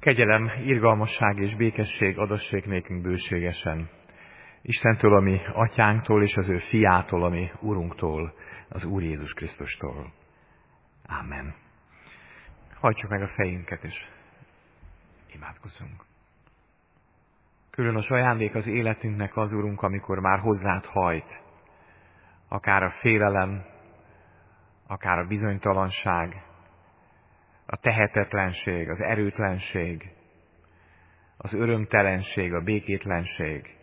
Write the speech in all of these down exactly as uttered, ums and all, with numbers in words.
Kegyelem, irgalmasság és békesség adassék nékünk bőségesen. Istentől, ami atyánktól, és az ő fiától, ami Urunktól, az Úr Jézus Krisztustól. Ámen. Hajtsuk meg a fejünket, és imádkozzunk. Különös ajándék az életünknek az, Urunk, amikor már hozzád hajt, akár a félelem, akár a bizonytalanság, a tehetetlenség, az erőtlenség, az örömtelenség, a békétlenség.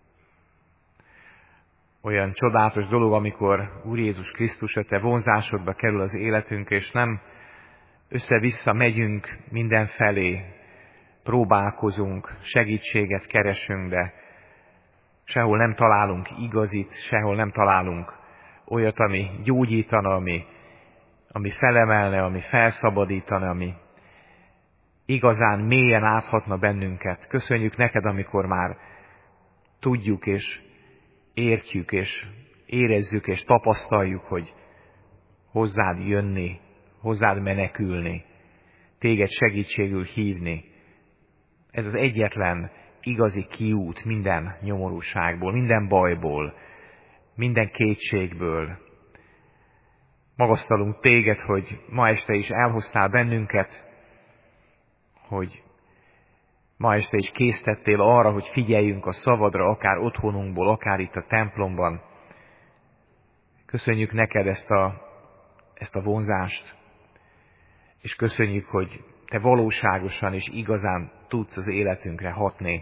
Olyan csodálatos dolog, amikor Úr Jézus Krisztus, a te vonzásodba kerül az életünk, és nem össze-vissza megyünk mindenfelé, próbálkozunk, segítséget keresünk, de sehol nem találunk igazit, sehol nem találunk olyat, ami gyógyítana, ami, ami felemelne, ami felszabadítana, ami igazán mélyen áthatna bennünket. Köszönjük neked, amikor már tudjuk és értjük és érezzük és tapasztaljuk, hogy hozzád jönni, hozzád menekülni, téged segítségül hívni. Ez az egyetlen igazi kiút minden nyomorúságból, minden bajból, minden kétségből. Magasztalunk téged, hogy ma este is elhoztál bennünket, hogy ma este is késztettél arra, hogy figyeljünk a szavadra, akár otthonunkból, akár itt a templomban. Köszönjük neked ezt a, ezt a vonzást, és köszönjük, hogy te valóságosan és igazán tudsz az életünkre hatni.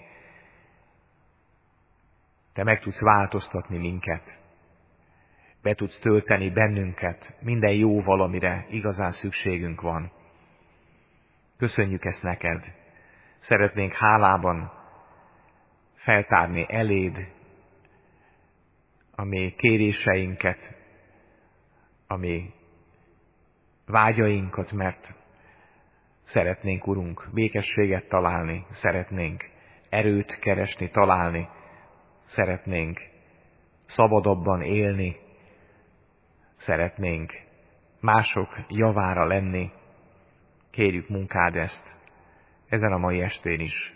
Te meg tudsz változtatni minket. Be tudsz tölteni bennünket minden jó valamire igazán szükségünk van. Köszönjük ezt neked. Szeretnénk hálában feltárni eléd a mi kéréseinket, a mi vágyainkat, mert szeretnénk, Urunk, békességet találni, szeretnénk erőt keresni, találni, szeretnénk szabadabban élni, szeretnénk mások javára lenni. Kérjük, munkád ezt ezen a mai estén is.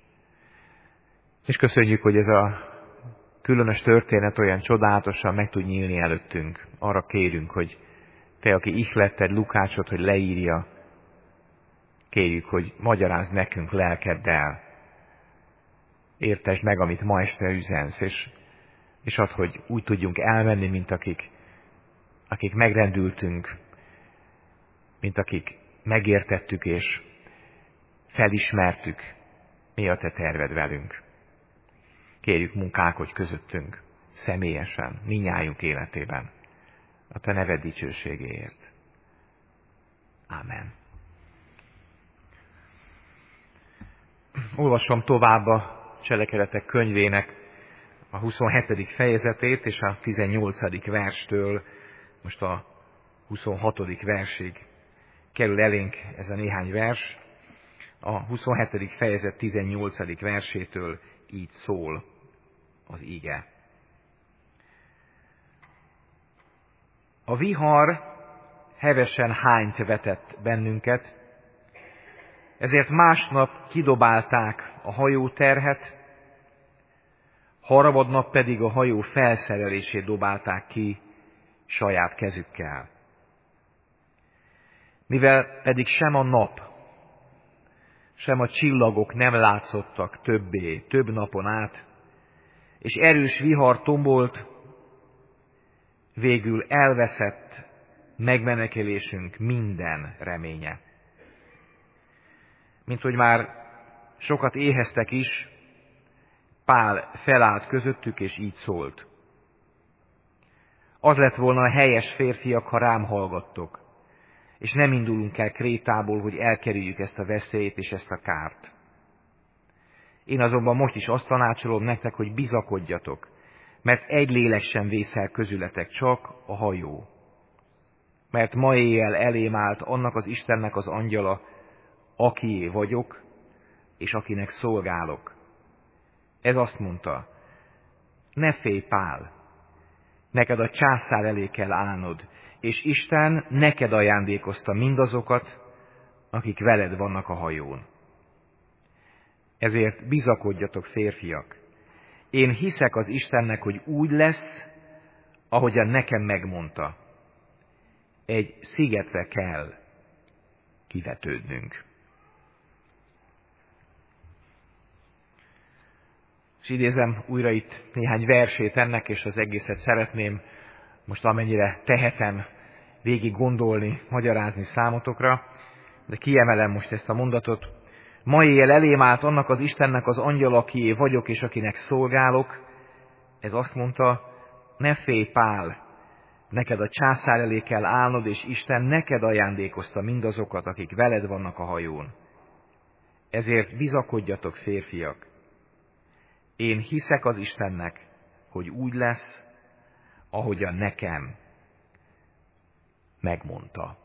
És köszönjük, hogy ez a különös történet olyan csodálatosan meg tud nyílni előttünk. Arra kérünk, hogy te, aki ihletted Lukácsot, hogy leírja, kérjük, hogy magyarázd nekünk lelkeddel. Értesd meg, amit ma este üzensz, és, és add, hogy úgy tudjunk elmenni, mint akik, akik megrendültünk, mint akik megértettük és felismertük, mi a te terved velünk. Kérjük, munkálkodj közöttünk, személyesen, mindnyájunk életében, a te neved dicsőségéért. Ámen. Olvasom tovább a Cselekedetek könyvének a huszonhetedik fejezetét, és a tizennyolcadik verstől most a huszonhatodik versig kerül elénk ez a néhány vers. A huszonhetedik fejezet tizennyolcadik versétől így szól az ige. A vihar hevesen hányt vetett bennünket, ezért másnap kidobálták a hajóterhet, harmadnap pedig a hajó felszerelését dobálták ki saját kezükkel. Mivel pedig sem a nap, sem a csillagok nem látszottak többé, több napon át, és erős vihar tombolt, végül elveszett megmenekülésünk minden reménye. Mint hogy már sokat éheztek is, Pál felállt közöttük, és így szólt. Az lett volna a helyes, férfiak, ha rám hallgattok, és nem indulunk el Krétából, hogy elkerüljük ezt a veszélyt és ezt a kárt. Én azonban most is azt tanácsolom nektek, hogy bizakodjatok, mert egy lélek sem vészel közületek, csak a hajó. Mert ma éjjel elém állt annak az Istennek az angyala, akié vagyok, és akinek szolgálok. Ez azt mondta, ne félj, Pál, neked a császár elé kell állnod, és Isten neked ajándékozta mindazokat, akik veled vannak a hajón. Ezért bizakodjatok, férfiak. Én hiszek az Istennek, hogy úgy lesz, ahogyan nekem megmondta. Egy szigetre kell kivetődnünk. És idézem újra itt néhány versét ennek, és az egészet szeretném most amennyire tehetem végig gondolni, magyarázni számotokra, de kiemelem most ezt a mondatot. Ma éjjel elém állt annak az Istennek az angyala, akié vagyok, és akinek szolgálok. Ez azt mondta, ne félj, Pál, neked a császár elé kell állnod, és Isten neked ajándékozta mindazokat, akik veled vannak a hajón. Ezért bizakodjatok, férfiak. Én hiszek az Istennek, hogy úgy lesz, ahogyan nekem megmondta.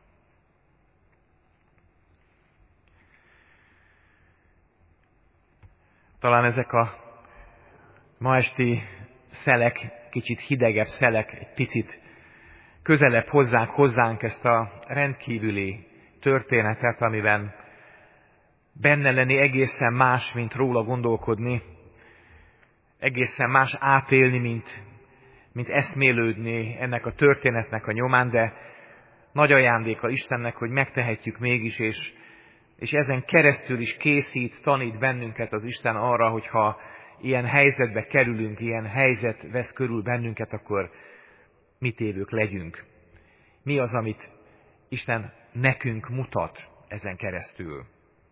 Talán ezek a ma esti szelek, kicsit hidegebb szelek, egy picit közelebb hozzák hozzánk ezt a rendkívüli történetet, amiben benne lenni egészen más, mint róla gondolkodni, egészen más átélni, mint, mint eszmélődni ennek a történetnek a nyomán, de nagy ajándéka Istennek, hogy megtehetjük mégis, és, és ezen keresztül is készít, tanít bennünket az Isten arra, hogyha ilyen helyzetbe kerülünk, ilyen helyzet vesz körül bennünket, akkor mit évők legyünk. Mi az, amit Isten nekünk mutat ezen keresztül.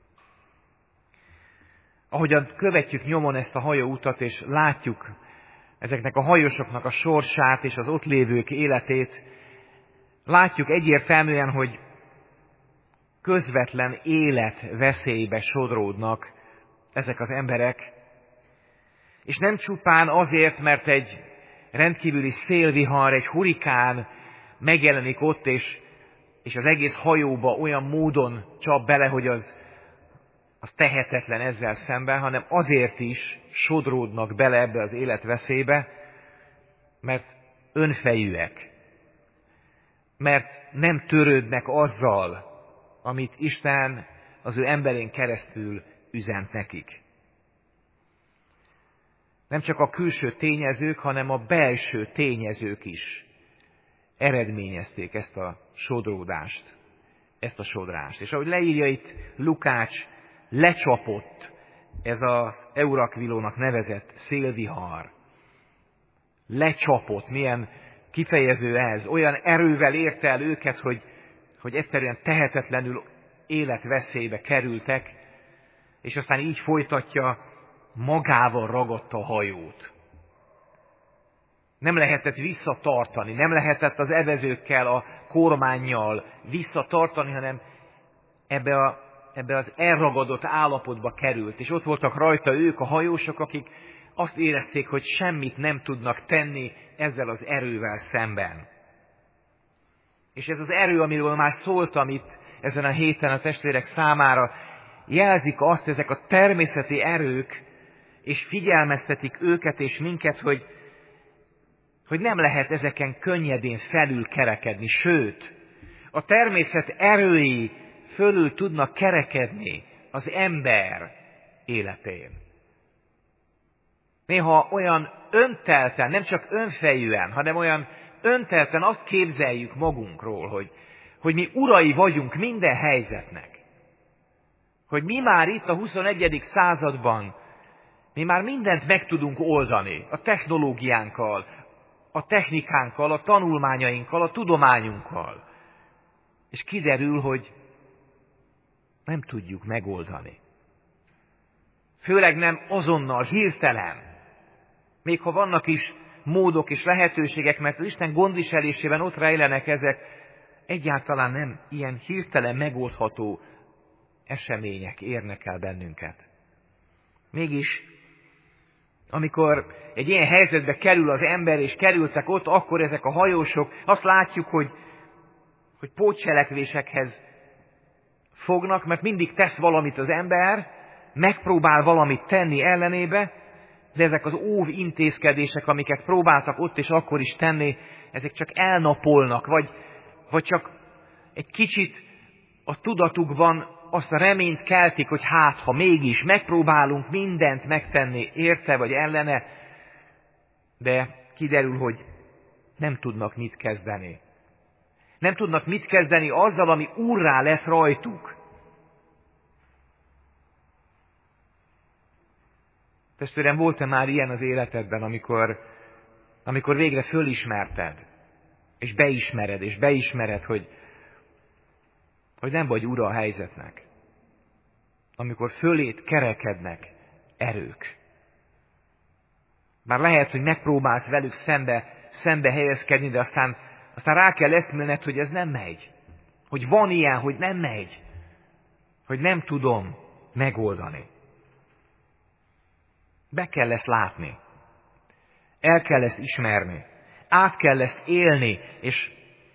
Ahogyan követjük nyomon ezt a hajóutat, és látjuk ezeknek a hajósoknak a sorsát és az ott lévők életét, látjuk egyértelműen, hogy közvetlen életveszélybe sodródnak ezek az emberek, és nem csupán azért, mert egy rendkívüli szélvihar, egy hurikán megjelenik ott, és, és az egész hajóba olyan módon csap bele, hogy az, az tehetetlen ezzel szemben, hanem azért is sodródnak bele ebbe az életveszélybe, mert önfejűek, mert nem törődnek azzal, amit Isten az ő emberén keresztül üzent nekik. Nem csak a külső tényezők, hanem a belső tényezők is eredményezték ezt a sodródást, ezt a sodrást. És ahogy leírja itt Lukács, lecsapott ez az Eurakvilónak nevezett szélvihar. Lecsapott, milyen kifejező ez, olyan erővel érte el őket, hogy, hogy egyszerűen tehetetlenül életveszélybe kerültek, és aztán így folytatja, magával ragadta a hajót. Nem lehetett visszatartani, nem lehetett az evezőkkel, a kormánnyal visszatartani, hanem ebbe, a, ebbe az elragadott állapotba került. És ott voltak rajta ők, a hajósok, akik azt érezték, hogy semmit nem tudnak tenni ezzel az erővel szemben. És ez az erő, amiről már szóltam itt ezen a héten a testvérek számára, jelzik azt, ezek a természeti erők, és figyelmeztetik őket és minket, hogy, hogy nem lehet ezeken könnyedén felül kerekedni, sőt, a természet erői fölül tudnak kerekedni az ember életén. Néha olyan öntelten, nem csak önfejűen, hanem olyan öntelten azt képzeljük magunkról, hogy, hogy mi urai vagyunk minden helyzetnek. Hogy mi már itt a huszonegyedik században, mi már mindent meg tudunk oldani a technológiánkkal, a technikánkkal, a tanulmányainkkal, a tudományunkkal. És kiderül, hogy nem tudjuk megoldani. Főleg nem azonnal, hirtelen. Még ha vannak is módok és lehetőségek, mert az Isten gondviselésében ott rejlenek ezek, egyáltalán nem ilyen hirtelen megoldható események érnek el bennünket. Mégis, amikor egy ilyen helyzetbe kerül az ember, és kerültek ott, akkor ezek a hajósok, azt látjuk, hogy, hogy pótcselekvésekhez fognak, mert mindig tesz valamit az ember, megpróbál valamit tenni ellenébe, de ezek az óv intézkedések, amiket próbáltak ott és akkor is tenni, ezek csak elnapolnak, vagy, vagy csak egy kicsit a tudatukban azt a reményt keltik, hogy hát, ha mégis megpróbálunk mindent megtenni érte vagy ellene, de kiderül, hogy nem tudnak mit kezdeni. Nem tudnak mit kezdeni azzal, ami úrrá lesz rajtuk. Testvérem, volt-e már ilyen az életedben, amikor, amikor végre fölismerted, és beismered, és beismered, hogy, hogy nem vagy ura a helyzetnek. Amikor fölét kerekednek erők. Már lehet, hogy megpróbálsz velük szembe, szembe helyezkedni, de aztán, aztán rá kell eszmélned, hogy ez nem megy. Hogy van ilyen, hogy nem megy. Hogy nem tudom megoldani. Be kell ezt látni. El kell ezt ismerni. Át kell ezt élni, és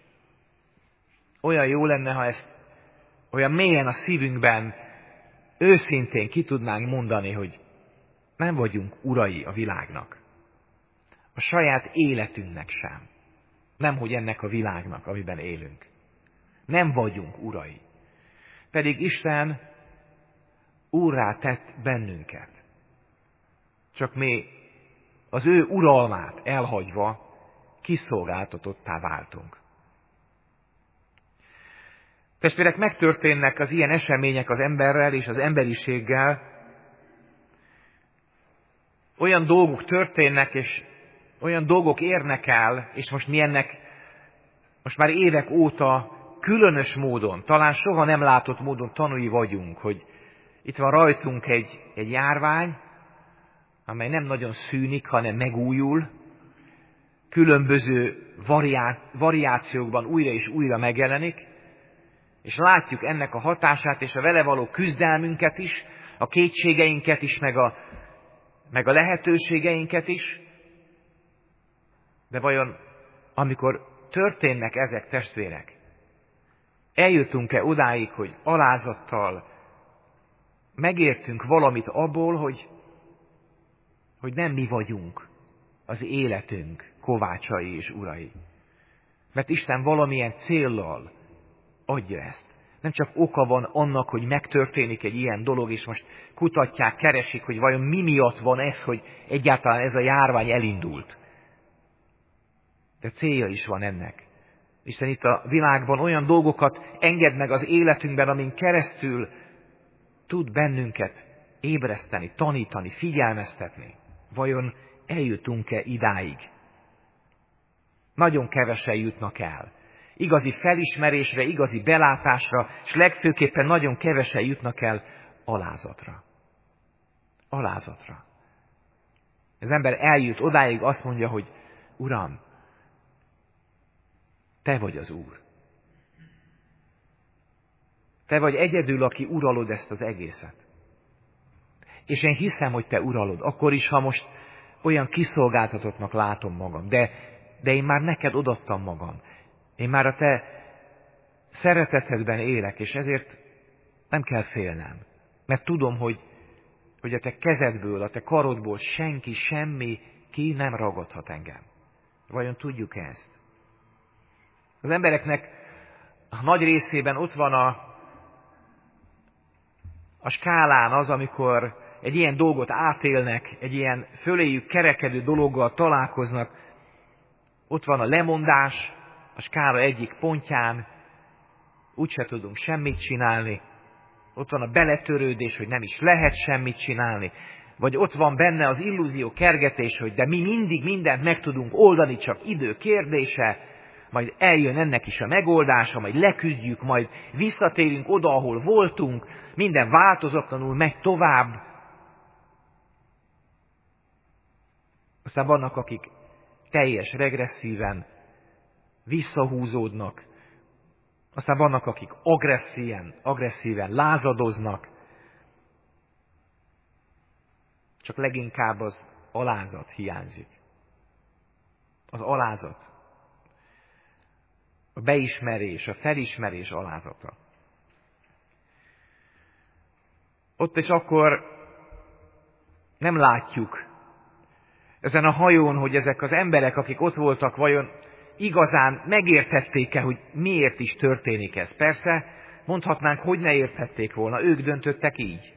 olyan jó lenne, ha ezt olyan mélyen a szívünkben őszintén ki tudnánk mondani, hogy nem vagyunk urai a világnak. A saját életünknek sem. Nemhogy ennek a világnak, amiben élünk. Nem vagyunk urai. Pedig Isten úrrá tett bennünket. Csak mi az ő uralmát elhagyva kiszolgáltatottá váltunk. Testvérek, megtörténnek az ilyen események az emberrel és az emberiséggel. Olyan dolgok történnek, és olyan dolgok érnek el, és most mi ennek most már évek óta különös módon, talán soha nem látott módon tanúi vagyunk, hogy itt van rajtunk egy, egy járvány, amely nem nagyon szűnik, hanem megújul, különböző variá, variációkban újra és újra megjelenik, és látjuk ennek a hatását és a vele való küzdelmünket is, a kétségeinket is, meg a, meg a lehetőségeinket is. De vajon, amikor történnek ezek, testvérek, eljutunk-e odáig, hogy alázattal megértünk valamit abból, hogy, hogy nem mi vagyunk az életünk kovácsai és urai. Mert Isten valamilyen céllal adja ezt. Nem csak oka van annak, hogy megtörténik egy ilyen dolog, és most kutatják, keresik, hogy vajon mi miatt van ez, hogy egyáltalán ez a járvány elindult. De célja is van ennek. Isten itt a világban olyan dolgokat enged meg az életünkben, amin keresztül tud bennünket ébreszteni, tanítani, figyelmeztetni. Vajon eljutunk-e idáig? Nagyon kevesen jutnak el. Igazi felismerésre, igazi belátásra, és legfőképpen nagyon kevesen jutnak el alázatra. Alázatra. Az ember eljut odáig, azt mondja, hogy Uram, Te vagy az Úr. Te vagy egyedül, aki uralod ezt az egészet. És én hiszem, hogy Te uralod, akkor is, ha most olyan kiszolgáltatottnak látom magam, de, de én már neked odaadtam magam. Én már a Te szeretetedben élek, és ezért nem kell félnem. Mert tudom, hogy, hogy a Te kezedből, a Te karodból senki, semmi ki nem ragadhat engem. Vajon tudjuk ezt? Az embereknek a nagy részében ott van a, a skálán az, amikor egy ilyen dolgot átélnek, egy ilyen föléjük kerekedő dologgal találkoznak. Ott van a lemondás, a skála egyik pontján, úgyse tudunk semmit csinálni. Ott van a beletörődés, hogy nem is lehet semmit csinálni. Vagy ott van benne az illúzió kergetés, hogy de mi mindig mindent meg tudunk oldani, csak idő kérdése, majd eljön ennek is a megoldása, majd leküzdjük, majd visszatérünk oda, ahol voltunk, minden változatlanul megy tovább. Aztán vannak, akik teljes regresszíven visszahúzódnak. Aztán vannak, akik agresszíven, agresszíven lázadoznak. Csak leginkább az alázat hiányzik. Az alázat. A beismerés, a felismerés alázata. Ott és akkor nem látjuk ezen a hajón, hogy ezek az emberek, akik ott voltak, vajon igazán megértették-e, hogy miért is történik ez. Persze, mondhatnánk, hogy ne érthették volna, ők döntöttek így.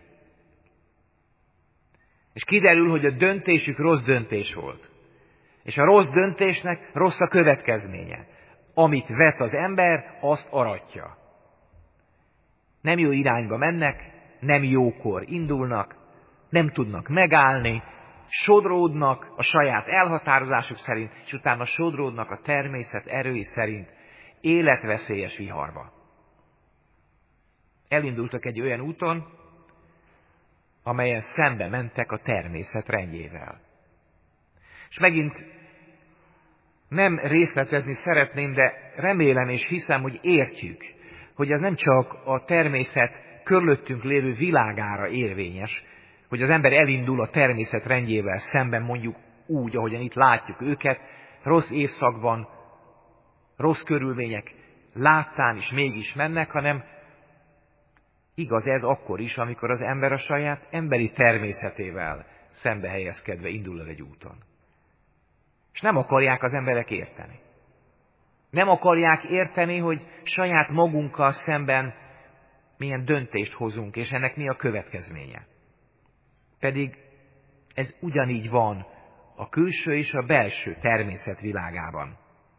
És kiderül, hogy a döntésük rossz döntés volt. És a rossz döntésnek rossz a következménye. Amit vet az ember, azt aratja. Nem jó irányba mennek, nem jókor indulnak, nem tudnak megállni, sodródnak a saját elhatározásuk szerint, és utána sodródnak a természet erői szerint életveszélyes viharba. Elindultak egy olyan úton, amelyen szembe mentek a természet rendjével. És megint nem részletezni szeretném, de remélem és hiszem, hogy értjük, hogy ez nem csak a természet körülöttünk lévő világára érvényes, hogy az ember elindul a természet rendjével szemben, mondjuk úgy, ahogyan itt látjuk őket, rossz évszakban, rossz körülmények láttán is mégis mennek, hanem igaz ez akkor is, amikor az ember a saját emberi természetével szembe helyezkedve indul el egy úton. És nem akarják az emberek érteni. Nem akarják érteni, hogy saját magunkkal szemben milyen döntést hozunk, és ennek mi a következménye. Pedig ez ugyanígy van a külső és a belső természet világában.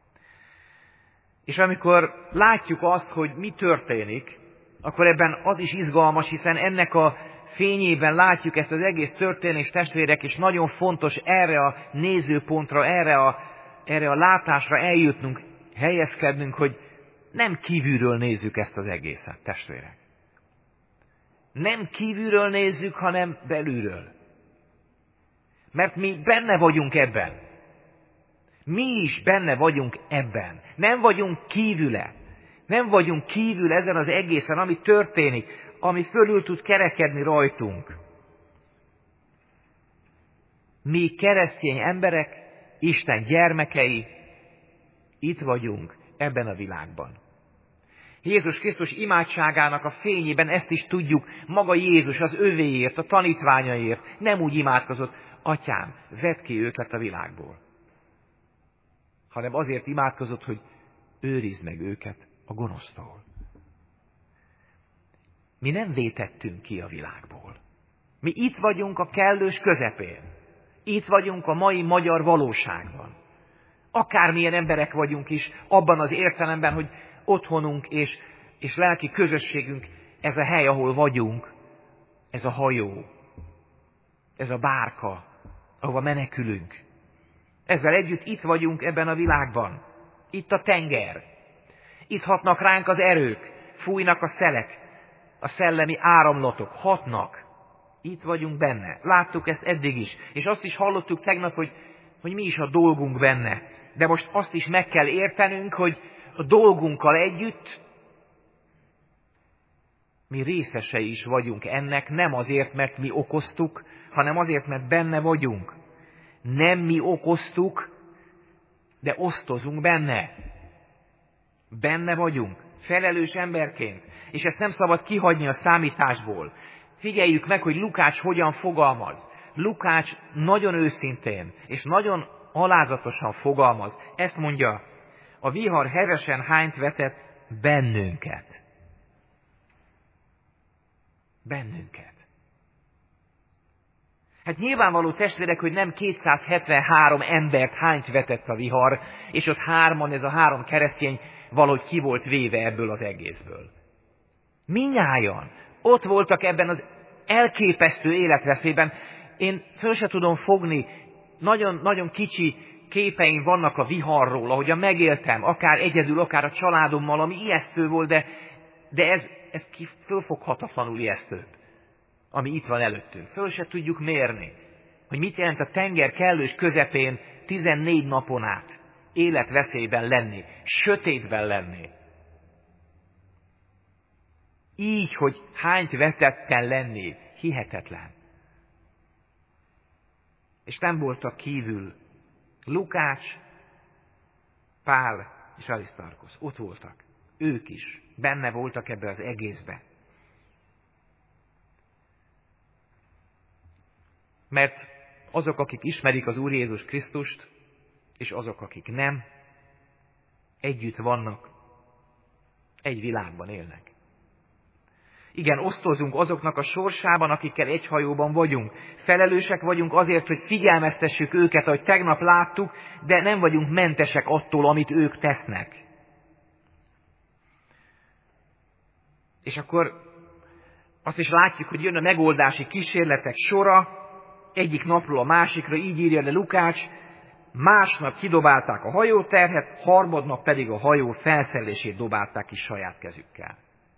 És amikor látjuk azt, hogy mi történik, akkor ebben az is izgalmas, hiszen ennek a fényében látjuk ezt az egész történést, testvérek, és nagyon fontos erre a nézőpontra, erre a, erre a látásra eljutnunk, helyezkednünk, hogy nem kívülről nézzük ezt az egészet, testvérek. Nem kívülről nézzük, hanem belülről. Mert mi benne vagyunk ebben. Mi is benne vagyunk ebben. Nem vagyunk kívüle. Nem vagyunk kívül ezen az egészen, ami történik, ami fölül tud kerekedni rajtunk. Mi keresztény emberek, Isten gyermekei, itt vagyunk ebben a világban. Jézus Krisztus imádságának a fényében ezt is tudjuk, maga Jézus az övéért, a tanítványaiért nem úgy imádkozott, Atyám, vedd ki őket a világból. Hanem azért imádkozott, hogy őrizd meg őket a gonosztól. Mi nem vétettünk ki a világból. Mi itt vagyunk a kellős közepén. Itt vagyunk a mai magyar valóságban. Akármilyen emberek vagyunk is, abban az értelemben, hogy otthonunk és, és lelki közösségünk, ez a hely, ahol vagyunk, ez a hajó, ez a bárka, ahova menekülünk. Ezzel együtt itt vagyunk ebben a világban. Itt a tenger. Itt hatnak ránk az erők, fújnak a szelek, a szellemi áramlatok, hatnak. Itt vagyunk benne. Láttuk ezt eddig is. És azt is hallottuk tegnap, hogy, hogy mi is a dolgunk benne. De most azt is meg kell értenünk, hogy a dolgunkkal együtt mi részesei is vagyunk ennek, nem azért, mert mi okoztuk, hanem azért, mert benne vagyunk. Nem mi okoztuk, de osztozunk benne. Benne vagyunk, felelős emberként. És ezt nem szabad kihagyni a számításból. Figyeljük meg, hogy Lukács hogyan fogalmaz. Lukács nagyon őszintén és nagyon alázatosan fogalmaz. Ezt mondja, a vihar hevesen hányt vetett bennünket. Bennünket. Hát nyilvánvaló, testvérek, hogy nem kétszázhetvenhárom embert hányt vetett a vihar, és ott hárman, ez a három keresztény valahogy ki volt véve ebből az egészből. Minnyájan ott voltak ebben az elképesztő életveszélyben. Én föl se tudom fogni, nagyon-nagyon kicsi képeim vannak a viharról, ahogyan megéltem, akár egyedül, akár a családommal, ami ijesztő volt, de, de ez, ez fölfoghatatlanul ijesztő, ami itt van előttünk. Föl se tudjuk mérni, hogy mit jelent a tenger kellős közepén tizennégy napon át életveszélyben lenni, sötétben lenni. Így, hogy hányt vetetten lenni, hihetetlen. És nem voltak kívül Lukács, Pál és Arisztarkosz. Ott voltak. Ők is. Benne voltak ebbe az egészbe. Mert azok, akik ismerik az Úr Jézus Krisztust, és azok, akik nem, együtt vannak, egy világban élnek. Igen, osztozunk azoknak a sorsában, akikkel egy hajóban vagyunk. Felelősek vagyunk azért, hogy figyelmeztessük őket, ahogy tegnap láttuk, de nem vagyunk mentesek attól, amit ők tesznek. És akkor azt is látjuk, hogy jön a megoldási kísérletek sora, egyik napról a másikra, így írja le Lukács, másnap kidobálták a hajóterhet, harmadnap pedig a hajó felszerelését dobálták ki saját kezükkel.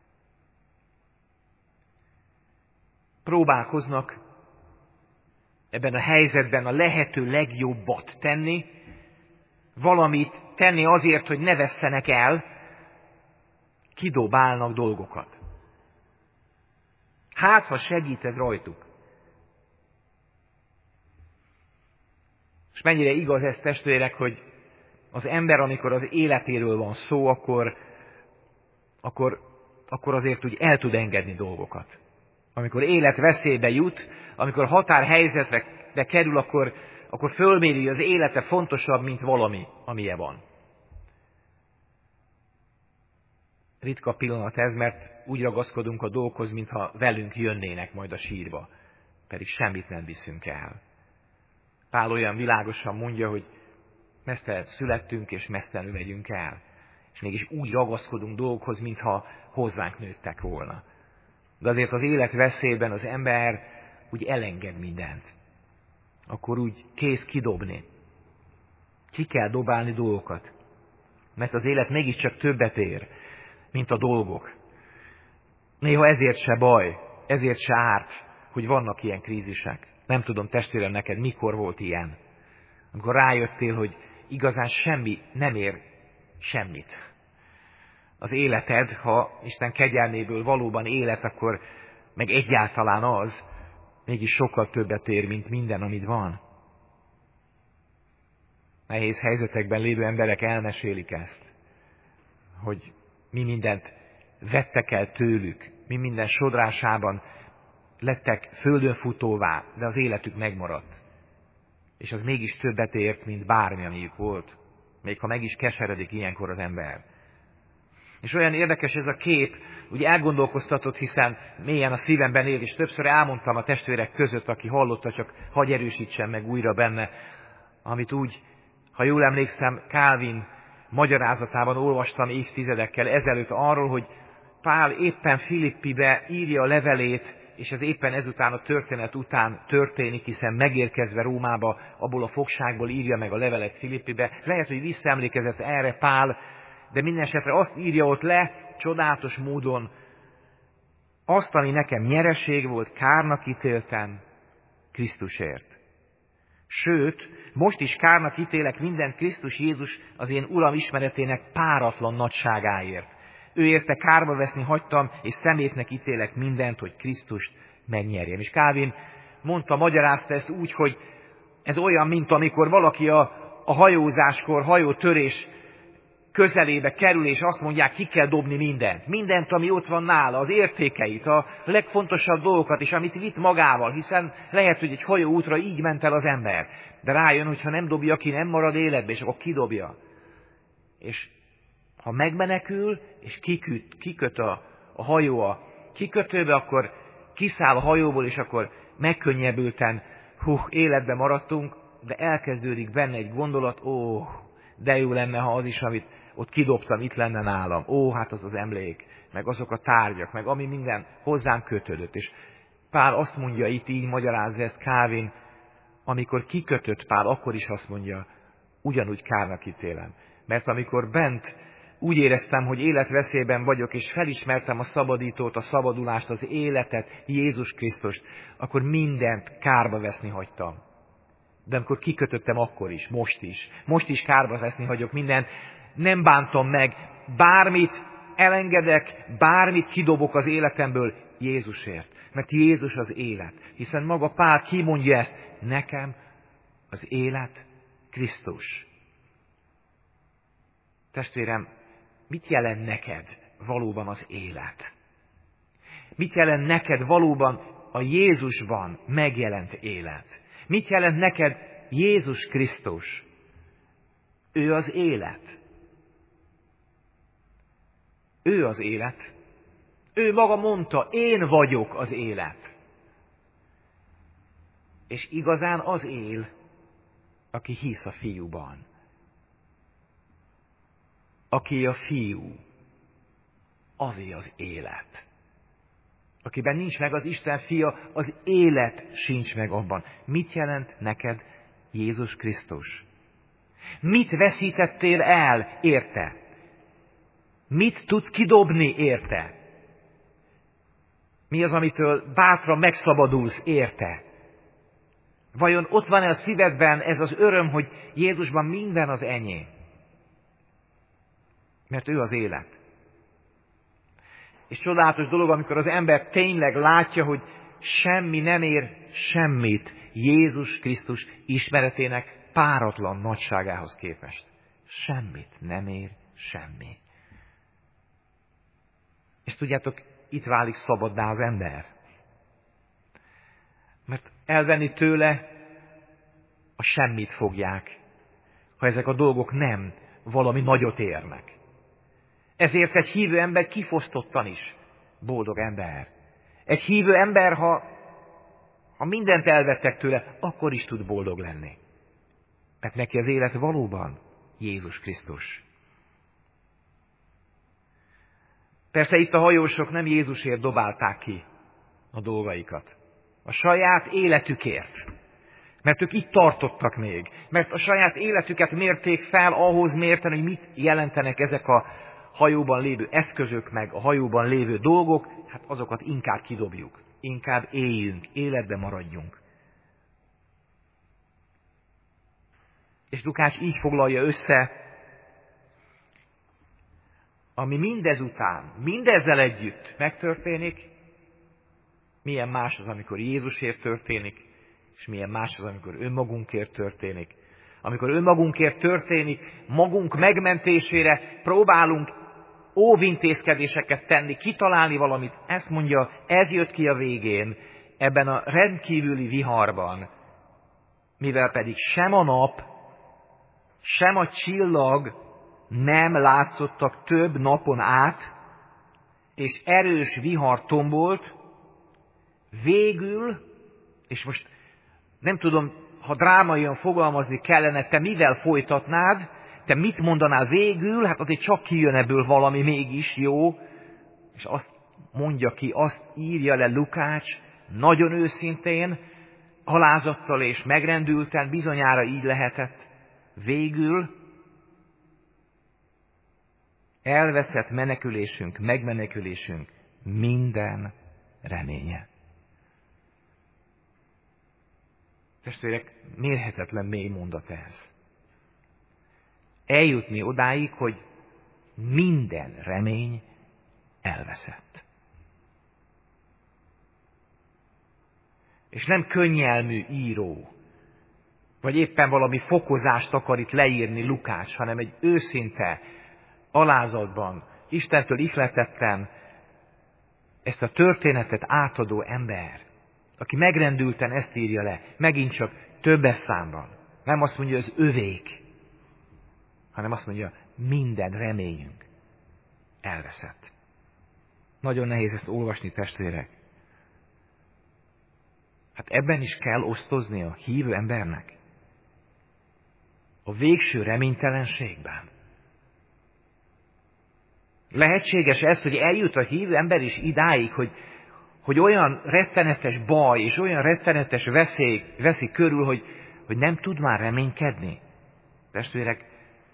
Próbálkoznak ebben a helyzetben a lehető legjobbat tenni, valamit tenni azért, hogy ne vesszenek el, kidobálnak dolgokat. Hát, ha segít ez rajtuk. És mennyire igaz ez, testvérek, hogy az ember, amikor az életéről van szó, akkor, akkor, akkor azért úgy el tud engedni dolgokat. Amikor élet veszélybe jut, amikor határhelyzetre kerül, akkor, akkor fölméri, hogy az élete fontosabb, mint valami, amilyen van. Ritka pillanat ez, mert úgy ragaszkodunk a dolgokhoz, mintha velünk jönnének majd a sírba, pedig semmit nem viszünk el. Pál olyan világosan mondja, hogy mesztelen születtünk, és mesztelenül megyünk el. És mégis úgy ragaszkodunk dolgokhoz, mintha hozzánk nőttek volna. De azért az élet veszélyben az ember úgy elenged mindent. Akkor úgy kész kidobni. Ki kell dobálni dolgokat. Mert az élet mégiscsak többet ér, mint a dolgok. Néha ezért se baj, ezért se árt, hogy vannak ilyen krízisek. Nem tudom, testvérem, neked mikor volt ilyen. Amikor rájöttél, hogy igazán semmi nem ér semmit. Az életed, ha Isten kegyelméből valóban élet, akkor meg egyáltalán az, mégis sokkal többet ér, mint minden, amit van. Nehéz helyzetekben lévő emberek elmesélik ezt, hogy mi mindent vettek el tőlük, mi minden sodrásában lettek földön futóvá, de az életük megmaradt. És az mégis többet ért, mint bármi, amiük volt, még ha meg is keseredik ilyenkor az ember. És olyan érdekes ez a kép, úgy elgondolkoztatott, hiszen mélyen a szívemben él, és többször elmondtam a testvérek között, aki hallotta, csak hagy erősítsen meg újra benne, amit úgy, ha jól emlékszem, Calvin magyarázatában olvastam évtizedekkel ezelőtt arról, hogy Pál éppen Filippibe írja a levelét, és ez éppen ezután a történet után történik, hiszen megérkezve Rómába, abból a fogságból írja meg a levelet Filippibe. Lehet, hogy visszaemlékezett erre Pál, de minden esetre azt írja ott le, csodálatos módon, azt, ami nekem nyereség volt, kárnak ítéltem Krisztusért. Sőt, most is kárnak ítélek minden Krisztus Jézus az én Uram ismeretének páratlan nagyságáért. Ő érte kárba veszni hagytam, és szemétnek ítélek mindent, hogy Krisztust megnyerjem. És Calvin mondta, magyarázta ezt úgy, hogy ez olyan, mint amikor valaki a, a hajózáskor, hajótörés közelébe kerül, és azt mondják, ki kell dobni mindent. Mindent, ami ott van nála, az értékeit, a legfontosabb dolgokat is, amit vitt magával, hiszen lehet, hogy egy hajóútra így ment el az ember. De rájön, hogy ha nem dobja ki, nem marad életbe, és akkor kidobja. És ha megmenekül, és kiköt, kiköt a, a hajó a kikötőbe, akkor kiszáll a hajóból, és akkor megkönnyebbülten, hú, életbe maradtunk, de elkezdődik benne egy gondolat, ó, de jó lenne, ha az is, amit ott kidobtam, itt lenne nálam. Ó, hát az az emlék, meg azok a tárgyak, meg ami minden hozzám kötődött. És Pál azt mondja itt, így magyarázza ezt Calvin, amikor kikötött Pál, akkor is azt mondja, ugyanúgy kárnak ítélem. Mert amikor bent úgy éreztem, hogy életveszélyben vagyok, és felismertem a szabadítót, a szabadulást, az életet, Jézus Krisztust, akkor mindent kárba veszni hagytam. De amikor kikötöttem, akkor is, most is. Most is kárba veszni hagyok mindent. Nem bántom meg, bármit elengedek, bármit kidobok az életemből Jézusért. Mert Jézus az élet. Hiszen maga Pál kimondja ezt, nekem az élet Krisztus. Testvérem, mit jelent neked valóban az élet? Mit jelent neked valóban a Jézusban megjelent élet? Mit jelent neked Jézus Krisztus? Ő az élet. Ő az élet. Ő maga mondta, én vagyok az élet. És igazán az él, aki hisz a fiúban. Aki a fiú, azé az élet. Akiben nincs meg az Isten fia, az élet sincs meg abban. Mit jelent neked Jézus Krisztus? Mit veszítettél el érte? Mit tudsz kidobni érte? Mi az, amitől bátran megszabadulsz érte? Vajon ott van-e a szívedben ez az öröm, hogy Jézusban minden az enyém? Mert ő az élet. És csodálatos dolog, amikor az ember tényleg látja, hogy semmi nem ér semmit Jézus Krisztus ismeretének páratlan nagyságához képest. Semmit nem ér semmi. És tudjátok, itt válik szabaddá az ember. Mert elvenni tőle a semmit fogják, ha ezek a dolgok nem valami nagyot érnek. Ezért egy hívő ember kifosztottan is boldog ember. Egy hívő ember, ha, ha mindent elvettek tőle, akkor is tud boldog lenni. Mert neki az élet valóban Jézus Krisztus. Persze itt a hajósok nem Jézusért dobálták ki a dolgaikat. A saját életükért. Mert ők itt tartottak még. Mert a saját életüket mérték fel ahhoz mérten, hogy mit jelentenek ezek a hajóban lévő eszközök, meg a hajóban lévő dolgok, hát azokat inkább kidobjuk. Inkább éljünk, életbe maradjunk. És Lukács így foglalja össze, ami mindezután, mindezzel együtt megtörténik, milyen más az, amikor Jézusért történik, és milyen más az, amikor önmagunkért történik. Amikor önmagunkért történik, magunk megmentésére próbálunk óvintézkedéseket tenni, kitalálni valamit. Ezt mondja, ez jött ki a végén, ebben a rendkívüli viharban, mivel pedig sem a nap, sem a csillag nem látszottak több napon át, és erős vihar tombolt, végül, és most nem tudom, ha drámaian fogalmazni kellene, te mivel folytatnád, te mit mondanál végül, hát azért csak kijön ebből valami mégis jó, és azt mondja ki, azt írja le Lukács, nagyon őszintén, alázattal és megrendülten, bizonyára így lehetett. Végül elveszett menekülésünk, megmenekülésünk minden reménye. Testvérek, mérhetetlen mély mondat ez. Eljutni odáig, hogy minden remény elveszett. És nem könnyelmű író, vagy éppen valami fokozást akar itt leírni Lukács, hanem egy őszinte, alázatban, Istentől ihletetten ezt a történetet átadó ember, aki megrendülten ezt írja le, megint csak többes számban. Nem azt mondja, az övék, hanem azt mondja, minden reményünk elveszett. Nagyon nehéz ezt olvasni, testvérek. Hát ebben is kell osztozni a hívő embernek. A végső reménytelenségben. Lehetséges ez, hogy eljut a hívő ember is idáig, hogy, hogy olyan rettenetes baj és olyan rettenetes veszély veszi körül, hogy, hogy nem tud már reménykedni. Testvérek,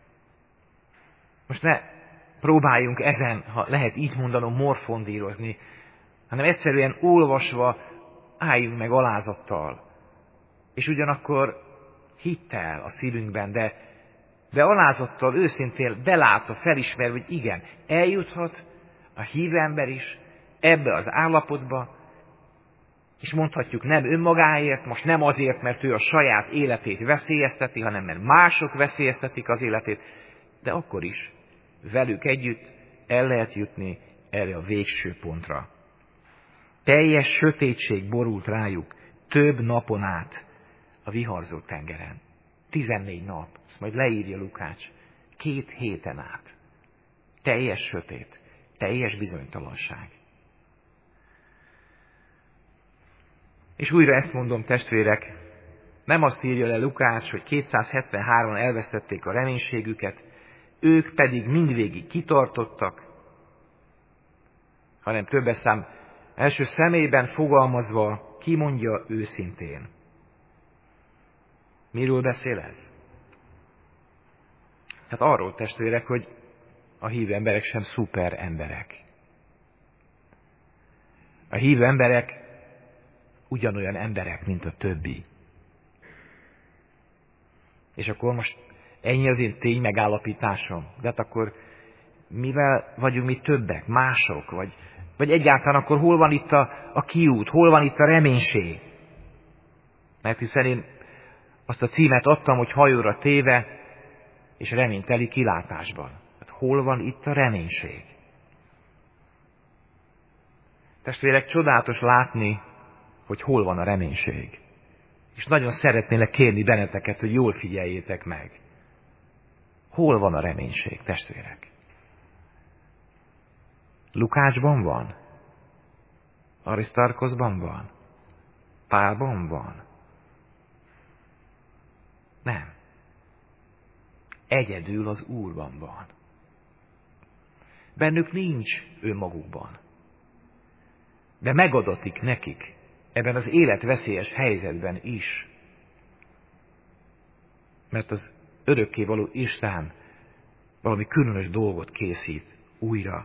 most ne próbáljunk ezen, ha lehet így mondanom, morfondírozni, hanem egyszerűen olvasva álljunk meg alázattal. És ugyanakkor hittel a szívünkben, de, de alázattal, őszintén belátva, felismerve, hogy igen, eljuthat a hívő ember is ebbe az állapotba, és mondhatjuk nem önmagáért, most nem azért, mert ő a saját életét veszélyezteti, hanem mert mások veszélyeztetik az életét, de akkor is velük együtt el lehet jutni erre a végső pontra. Teljes sötétség borult rájuk több napon át a viharzó tengeren. Tizennégy nap, ezt majd leírja Lukács, két héten át. Teljes sötét, teljes bizonytalanság. És újra ezt mondom, testvérek, nem azt írja le Lukács, hogy kétszázhetvenhárman elvesztették a reménységüket, ők pedig mindvégig kitartottak, hanem többes szám első személyben fogalmazva kimondja őszintén. Miről beszél ez? Hát arról, testvérek, hogy a hívő emberek sem szuper emberek. A hívő emberek ugyanolyan emberek, mint a többi. És akkor most ennyi az én tény megállapításom. De hát akkor mivel vagyunk mi többek, mások? Vagy, vagy egyáltalán akkor hol van itt a, a kiút, hol van itt a reménység? Mert hiszen én azt a címet adtam, hogy hajóra téve és reményteli kilátásban. Hát hol van itt a reménység? Testvérek, csodálatos látni, hogy hol van a reménység. És nagyon szeretnélek kérni benneteket, hogy jól figyeljétek meg. Hol van a reménység, testvérek? Lukácsban van? Arisztarkoszban van? Pálban van? Nem. Egyedül az Úrban van. Bennük nincs önmagukban. De megadatik nekik ebben az életveszélyes helyzetben is. Mert az örökkévaló Isten valami különös dolgot készít újra.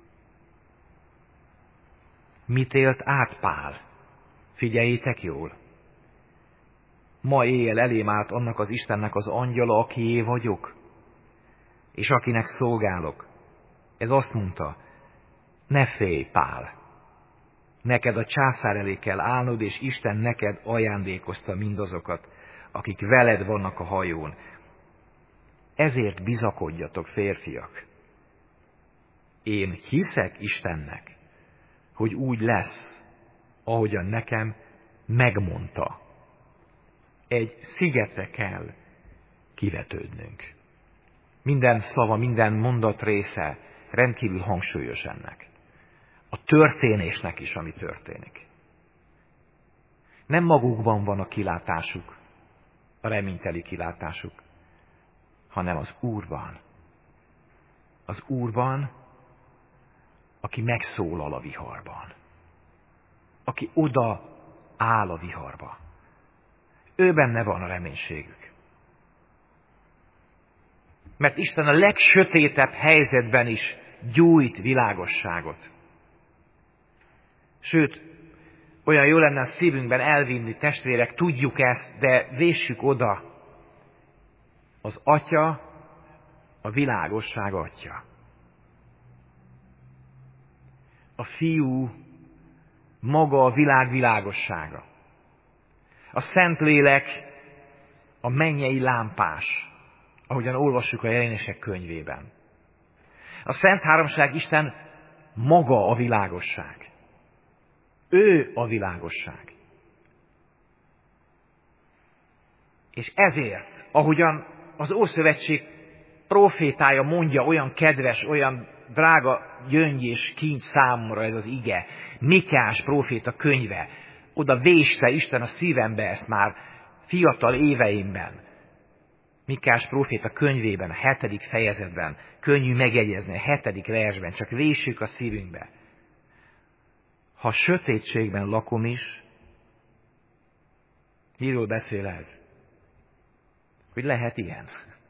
Mit élt át Pál? Figyeljétek jól. Ma éjjel elém állt annak az Istennek az angyala, akié vagyok, és akinek szolgálok. Ez azt mondta, ne félj, Pál. Neked a császár elé kell állnod, és Isten neked ajándékozta mindazokat, akik veled vannak a hajón. Ezért bizakodjatok, férfiak. Én hiszek Istennek, hogy úgy lesz, ahogyan nekem megmondta. Egy szigetre kell kivetődnünk. Minden szava, minden mondat része rendkívül hangsúlyos ennek. A történésnek is, ami történik. Nem magukban van a kilátásuk, a reményteli kilátásuk, hanem az Úrban. Az Úrban, aki megszólal a viharban. Aki oda áll a viharba. Ő benne van a reménységük. Mert Isten a legsötétebb helyzetben is gyújt világosságot. Sőt, olyan jó lenne a szívünkben elvinni, testvérek, tudjuk ezt, de véssük oda. Az Atya, a világosság Atya. A Fiú maga a világ világossága. A Szentlélek a mennyei lámpás, ahogyan olvassuk a Jelenések könyvében. A Szent Háromság Isten maga a világosság. Ő a világosság. És ezért, ahogyan az Ószövetség profétája mondja, olyan kedves, olyan drága gyöngy és kincs számomra ez az ige, Mikás próféta könyve, oda véste Isten a szívembe ezt már fiatal éveimben. Mikás próféta könyvében, a hetedik fejezetben, könnyű megjegyezni, a hetedik versben, csak vésük a szívünkbe. Ha sötétségben lakom is, miről beszél ez? Hogy lehet ilyen.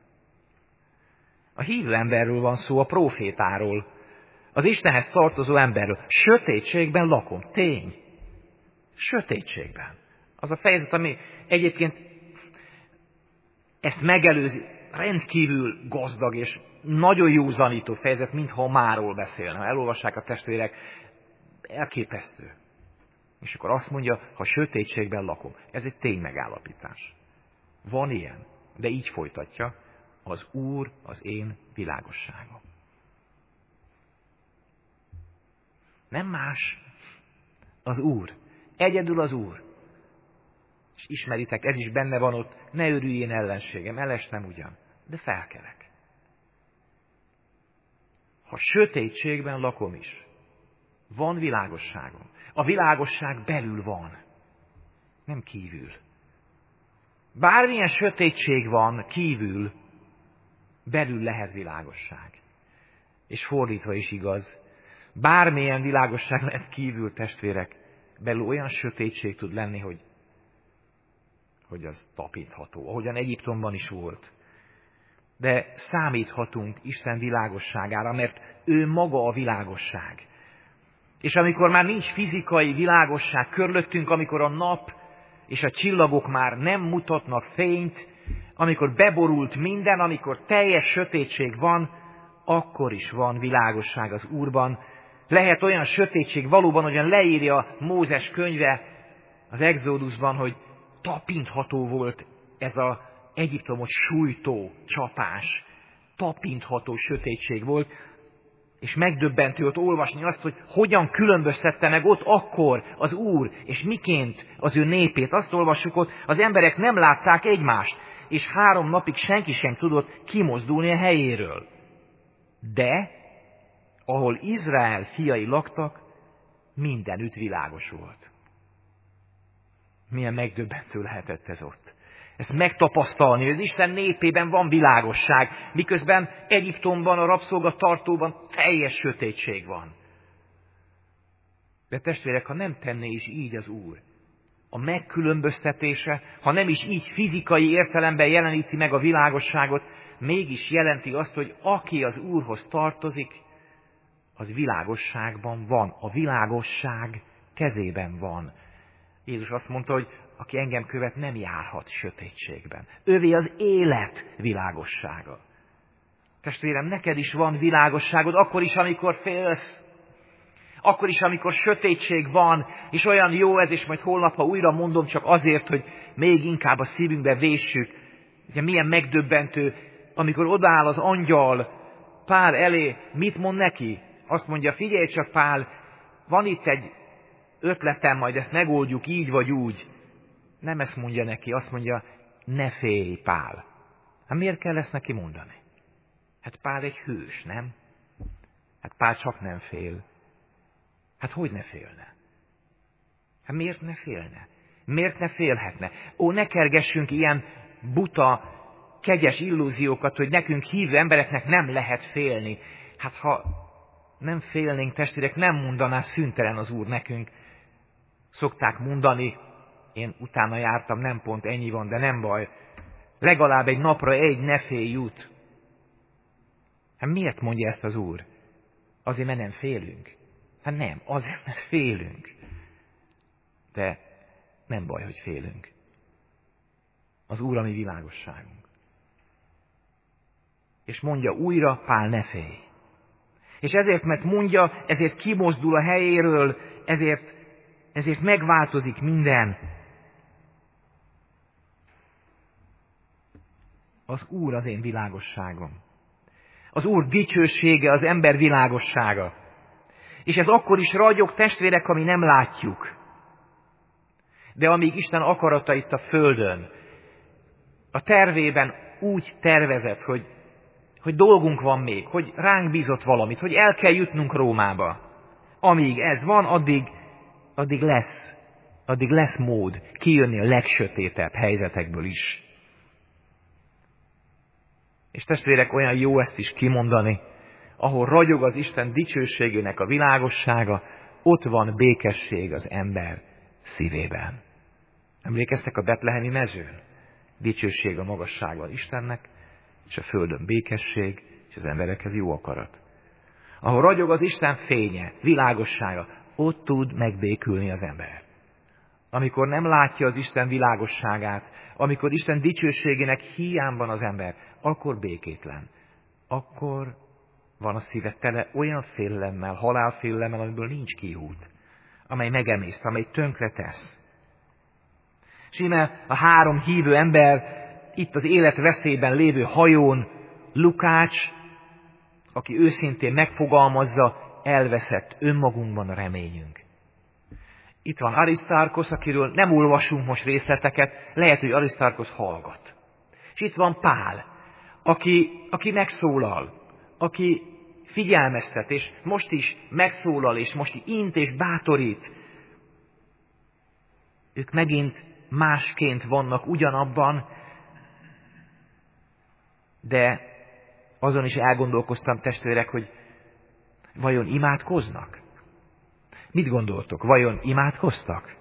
A hívő emberről van szó, a prófétáról, az Istenhez tartozó emberről. Sötétségben lakom. Tény. Sötétségben. Az a fejezet, ami egyébként ezt megelőzi, rendkívül gazdag és nagyon józanító fejezet, mintha máról beszélne. Ha elolvassák a testvérek, elképesztő. És akkor azt mondja, ha sötétségben lakom. Ez egy tény megállapítás. Van ilyen, de így folytatja. Az Úr az én világosságom. Nem más, az Úr. Egyedül az Úr. És ismeritek, ez is benne van ott, ne örüljén ellenségem, elestem ugyan, de felkelek. Ha sötétségben lakom is, van világosságom. A világosság belül van. Nem kívül. Bármilyen sötétség van kívül, belül lehet világosság. És fordítva is igaz. Bármilyen világosság lehet kívül, testvérek, belül olyan sötétség tud lenni, hogy, hogy az tapintható, ahogyan Egyiptomban is volt. De számíthatunk Isten világosságára, mert ő maga a világosság. És amikor már nincs fizikai világosság körülöttünk, amikor a nap és a csillagok már nem mutatnak fényt, amikor beborult minden, amikor teljes sötétség van, akkor is van világosság az Úrban. Lehet olyan sötétség valóban, hogyan leírja Mózes könyve az Exodusban, hogy tapintható volt ez az Egyiptomot sújtó csapás. Tapintható sötétség volt, és megdöbbentő ott olvasni azt, hogy hogyan különböztette meg ott akkor az Úr, és miként az ő népét. Azt olvassuk ott, az emberek nem látták egymást, és három napig senki sem tudott kimozdulni a helyéről. De, ahol Izrael fiai laktak, mindenütt világos volt. Milyen megdöbbentő lehetett ez ott. Ezt megtapasztalni, hogy az Isten népében van világosság, miközben Egyiptomban, a rabszolgatartóban teljes sötétség van. De testvérek, ha nem tenné is így az Úr, a megkülönböztetése, ha nem is így fizikai értelemben jeleníti meg a világosságot, mégis jelenti azt, hogy aki az Úrhoz tartozik, az világosságban van. A világosság kezében van. Jézus azt mondta, hogy aki engem követ, nem járhat sötétségben. Ővé az élet világossága. Testvérem, neked is van világosságod, akkor is, amikor félsz. Akkor is, amikor sötétség van, és olyan jó ez, és majd holnap, ha újra mondom, csak azért, hogy még inkább a szívünkbe véssük. Ugye milyen megdöbbentő, amikor odaáll az angyal Pál elé, mit mond neki? Azt mondja, figyelj csak Pál, van itt egy ötletem, majd ezt megoldjuk így vagy úgy. Nem ezt mondja neki, azt mondja, ne félj, Pál. Hát miért kell ezt neki mondani? Hát Pál egy hős, nem? Hát Pál csak nem fél. Hát hogy ne félne? Hát miért ne félne? Miért ne félhetne? Ó, ne kergessünk ilyen buta, kegyes illúziókat, hogy nekünk hívő embereknek nem lehet félni. Hát ha nem félnénk, testvérek, nem mondaná szüntelen az Úr nekünk. Szokták mondani, én utána jártam, nem pont ennyi van, de nem baj. Legalább egy napra egy ne félj jut. Hát miért mondja ezt az Úr? Azért, mert nem félünk. Hát nem, azért, mert félünk. De nem baj, hogy félünk. Az Úr a mi világosságunk. És mondja újra, Pál, ne félj. És ezért, mert mondja, ezért kimozdul a helyéről, ezért, ezért megváltozik minden. Az Úr az én világosságom. Az Úr dicsősége az ember világossága. És ez akkor is ragyog, testvérek, ami nem látjuk. De amíg Isten akarata itt a földön, a tervében úgy tervezett, hogy, hogy dolgunk van még, hogy ránk bízott valamit, hogy el kell jutnunk Rómába. Amíg ez van, addig, addig lesz, addig lesz mód kijönni a legsötétebb helyzetekből is. És testvérek, olyan jó ezt is kimondani, ahol ragyog az Isten dicsőségének a világossága, ott van békesség az ember szívében. Emlékeztek a betlehemi mezőn? Dicsőség a magasságban Istennek, és a földön békesség, és az emberekhez jó akarat. Ahol ragyog az Isten fénye, világossága, ott tud megbékülni az ember. Amikor nem látja az Isten világosságát, amikor Isten dicsőségének hiány van az ember, akkor békétlen. Akkor van a szíve tele olyan félelemmel, halálfélelemmel, amiből nincs kiút, amely megemészt, amely tönkre tesz. És íme a három hívő ember itt az élet veszélyben lévő hajón, Lukács, aki őszintén megfogalmazza, elveszett önmagunkban a reményünk. Itt van Arisztárkosz, akiről nem olvasunk most részleteket, lehet, hogy Arisztárkosz hallgat. És itt van Pál, aki, aki megszólal, aki figyelmeztet, és most is megszólal, és most int és bátorít. Ők megint másként vannak ugyanabban, de azon is elgondolkoztam, testvérek, hogy vajon imádkoznak? Mit gondoltok? Vajon imádkoztak?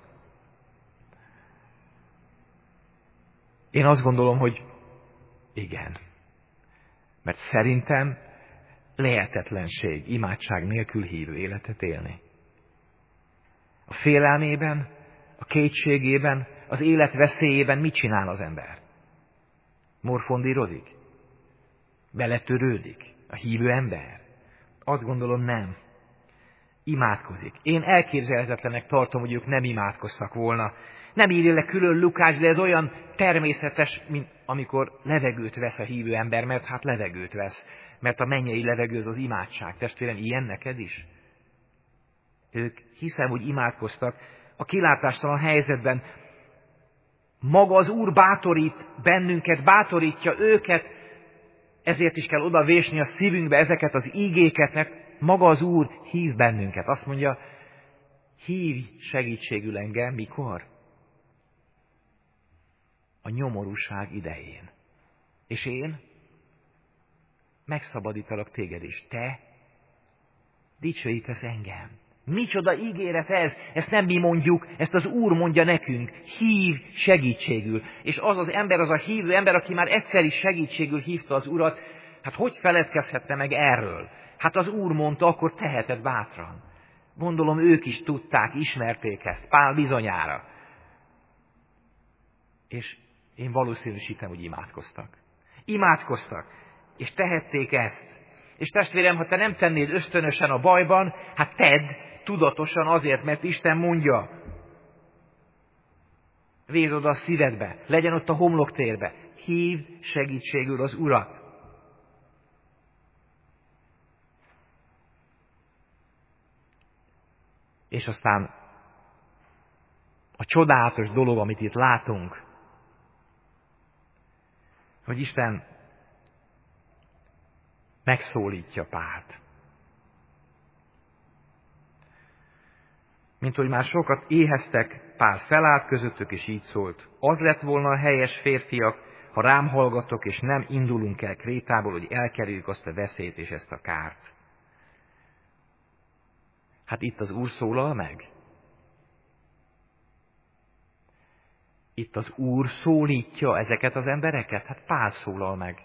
Én azt gondolom, hogy igen. Mert szerintem lehetetlenség imádság nélkül hívő életet élni. A félelmében, a kétségében, az élet veszélyében mit csinál az ember? Morfondírozik? Beletörődik? A hívő ember? Azt gondolom, nem. Imádkozik. Én elképzelhetetlenek tartom, hogy ők nem imádkoztak volna. Nem írja le külön Lukács, de ez olyan természetes, mint amikor levegőt vesz a hívő ember, mert hát levegőt vesz. Mert a mennyei levegő az az imádság. Testvérem, ilyen neked is? Ők hiszem, hogy imádkoztak. A kilátástalan helyzetben maga az Úr bátorít bennünket, bátorítja őket, ezért is kell odavésni a szívünkbe ezeket az ígéket, mert maga az Úr hív bennünket. Azt mondja, hívj segítségül engem, mikor? A nyomorúság idején. És én megszabadítalak téged is. Te dicsőítesz engem. Micsoda ígéret ez? Ezt nem mi mondjuk, ezt az Úr mondja nekünk. Hív segítségül. És az az ember, az a hívő ember, aki már egyszer is segítségül hívta az Urat, hát hogy feledkezhetne meg erről? Hát az Úr mondta, akkor teheted bátran. Gondolom ők is tudták, ismerték ezt, Pál bizonyára. És én valószínűsítem, hogy imádkoztak. Imádkoztak, és tehették ezt. És testvérem, ha te nem tennéd ösztönösen a bajban, hát tedd tudatosan azért, mert Isten mondja. Vézd oda a szívedbe, legyen ott a homloktérbe. Hívd segítségül az Urat. És aztán a csodálatos dolog, amit itt látunk, hogy Isten megszólítja Pált. Mint hogy már sokat éheztek, Pál felállt közöttük, és így szólt. Az lett volna a helyes, férfiak, ha rám hallgatok, és nem indulunk el Krétából, hogy elkerüljük azt a veszélyt és ezt a kárt. Hát itt az Úr szólal meg. Itt az Úr szólítja ezeket az embereket? Hát Pál szólal meg.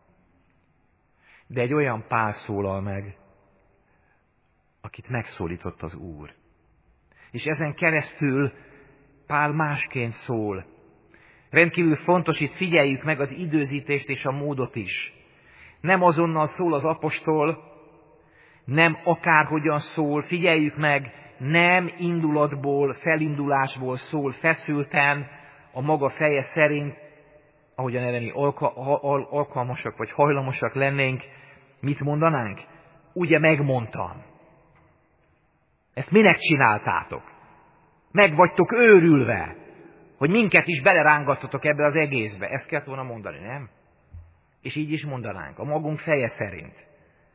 De egy olyan Pál szólal meg, akit megszólított az Úr. És ezen keresztül Pál másként szól. Rendkívül fontos, itt figyeljük meg az időzítést és a módot is. Nem azonnal szól az apostol, nem akárhogyan szól, figyeljük meg, nem indulatból, felindulásból szól feszülten, a maga feje szerint, ahogyan erre mi alka, al, alkalmasak vagy hajlamosak lennénk, mit mondanánk? Ugye megmondtam. Ezt minek csináltátok? Meg vagytok őrülve, hogy minket is belerángattatok ebbe az egészbe. Ezt kellett volna mondani, nem? És így is mondanánk, a magunk feje szerint.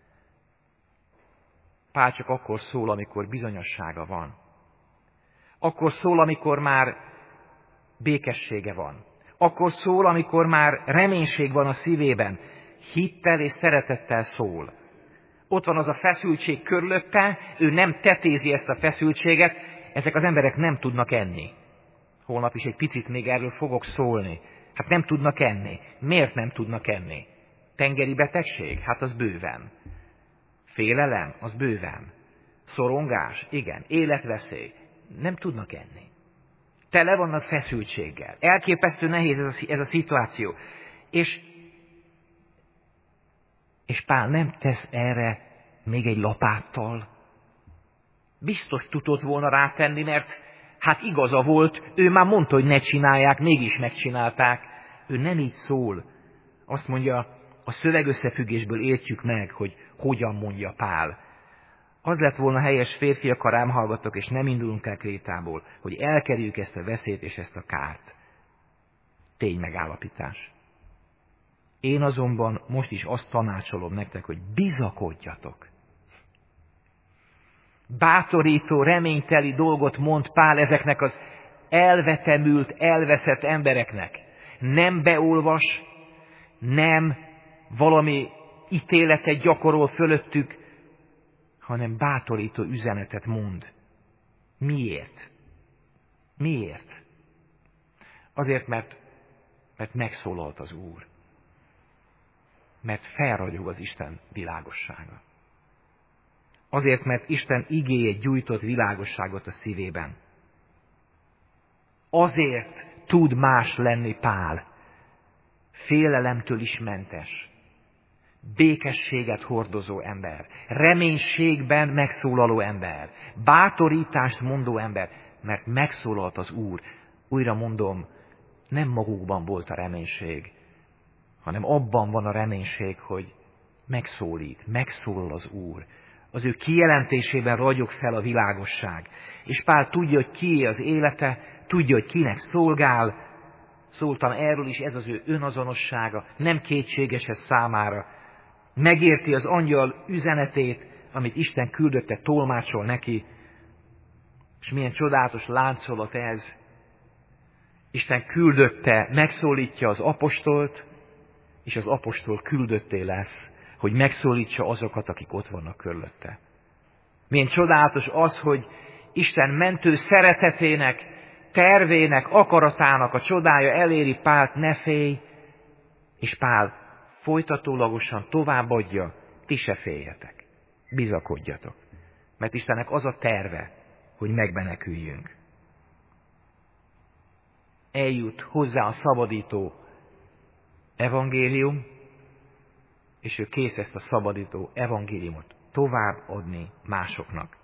Pál csak akkor szól, amikor bizonyossága van. Akkor szól, amikor már békessége van. Akkor szól, amikor már reménység van a szívében. Hittel és szeretettel szól. Ott van az a feszültség körülötte, ő nem tetézi ezt a feszültséget, ezek az emberek nem tudnak enni. Holnap is egy picit még erről fogok szólni. Hát nem tudnak enni. Miért nem tudnak enni? Tengeri betegség? Hát az bőven. Félelem? Az bőven. Szorongás? Igen. Életveszély? Nem tudnak enni. Tele vannak feszültséggel. Elképesztő nehéz ez a, ez a szituáció. És, és Pál nem tesz erre még egy lapáttal. Biztos tudott volna rátenni, mert hát igaza volt, ő már mondta, hogy ne csinálják, mégis megcsinálták. Ő nem így szól. Azt mondja, a szövegösszefüggésből értjük meg, hogy hogyan mondja Pál. Az lett volna helyes, férfiak, ha rám hallgattok, és nem indulunk el Krétából, hogy elkerüljük ezt a veszélyt és ezt a kárt. Tény megállapítás. Én azonban most is azt tanácsolom nektek, hogy bizakodjatok. Bátorító, reményteli dolgot mond Pál ezeknek az elvetemült, elveszett embereknek. Nem beolvas, nem valami ítéletet gyakorol fölöttük, hanem bátorító üzenetet mond. Miért? Miért? Azért, mert, mert megszólalt az Úr. Mert felragyog az Isten világossága. Azért, mert Isten igéje gyújtott világosságot a szívében. Azért tud más lenni Pál. Félelemtől is mentes. Békességet hordozó ember. Reménységben megszólaló ember. Bátorítást mondó ember. Mert megszólalt az Úr. Újra mondom, nem magukban volt a reménység, hanem abban van a reménység, hogy megszólít, megszólal az Úr. Az ő kijelentésében ragyog fel a világosság. És Pál tudja, hogy kié az élete, tudja, hogy kinek szolgál. Szóltam erről is, ez az ő önazonossága, nem kétséges ez számára. Megérti az angyal üzenetét, amit Isten küldötte, tolmácsol neki. És milyen csodálatos láncolat ez. Isten küldötte, megszólítja az apostolt, és az apostol küldötté lesz, hogy megszólítsa azokat, akik ott vannak körülötte. Milyen csodálatos az, hogy Isten mentő szeretetének, tervének, akaratának a csodája eléri Pált, ne félj, és Pál folytatólagosan továbbadja, ti se féljetek, bizakodjatok, mert Istennek az a terve, hogy megmeneküljünk. Eljut hozzá a szabadító evangélium, és ő kész ezt a szabadító evangéliumot továbbadni másoknak.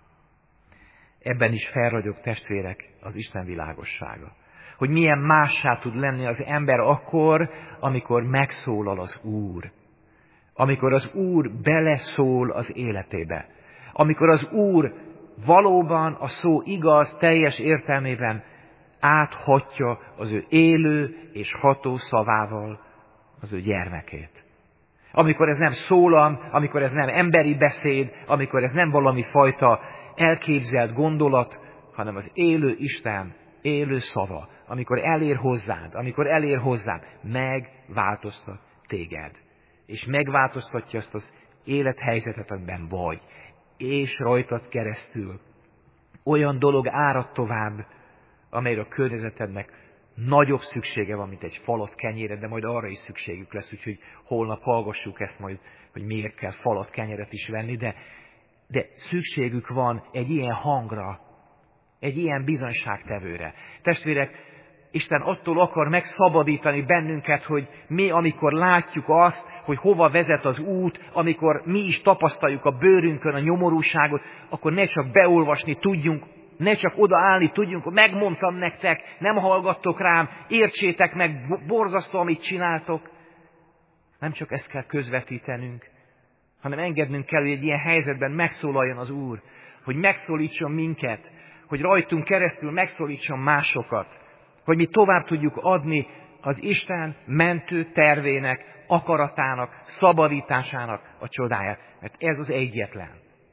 Ebben is felragyog, testvérek, az Isten világossága. Hogy milyen mássá tud lenni az ember akkor, amikor megszólal az Úr. Amikor az Úr beleszól az életébe. Amikor az Úr valóban a szó igaz, teljes értelmében áthatja az ő élő és ható szavával az ő gyermekét. Amikor ez nem szólam, amikor ez nem emberi beszéd, amikor ez nem valami fajta elképzelt gondolat, hanem az élő Isten, élő szava, amikor elér hozzád, amikor elér hozzám, megváltoztat téged. És megváltoztatja azt az élethelyzetet, amiben vagy. És rajtad keresztül olyan dolog árad tovább, amelyre a környezetednek nagyobb szüksége van, mint egy falat kenyére, de majd arra is szükségük lesz, úgyhogy holnap hallgassuk ezt majd, hogy miért kell falat kenyeret is venni, de, de szükségük van egy ilyen hangra, egy ilyen bizonyságtevőre. Testvérek, Isten attól akar megszabadítani bennünket, hogy mi, amikor látjuk azt, hogy hova vezet az út, amikor mi is tapasztaljuk a bőrünkön a nyomorúságot, akkor ne csak beolvasni tudjunk, ne csak odaállni tudjunk, hogy megmondtam nektek, nem hallgattok rám, értsétek meg, borzasztó, amit csináltok. Nem csak ezt kell közvetítenünk, hanem engednünk kell, hogy egy ilyen helyzetben megszólaljon az Úr, hogy megszólítson minket, hogy rajtunk keresztül megszólítson másokat, hogy mi tovább tudjuk adni az Isten mentő tervének, akaratának, szabadításának a csodáját. Mert ez az egyetlen,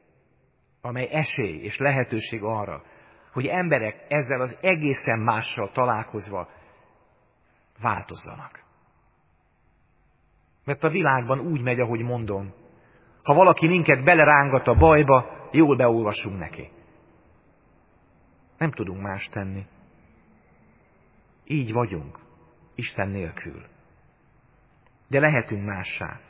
amely esély és lehetőség arra, hogy emberek ezzel az egészen mással találkozva változzanak. Mert a világban úgy megy, ahogy mondom. Ha valaki minket belerángat a bajba, jól beolvasunk neki. Nem tudunk más tenni. Így vagyunk, Isten nélkül. De lehetünk mássá.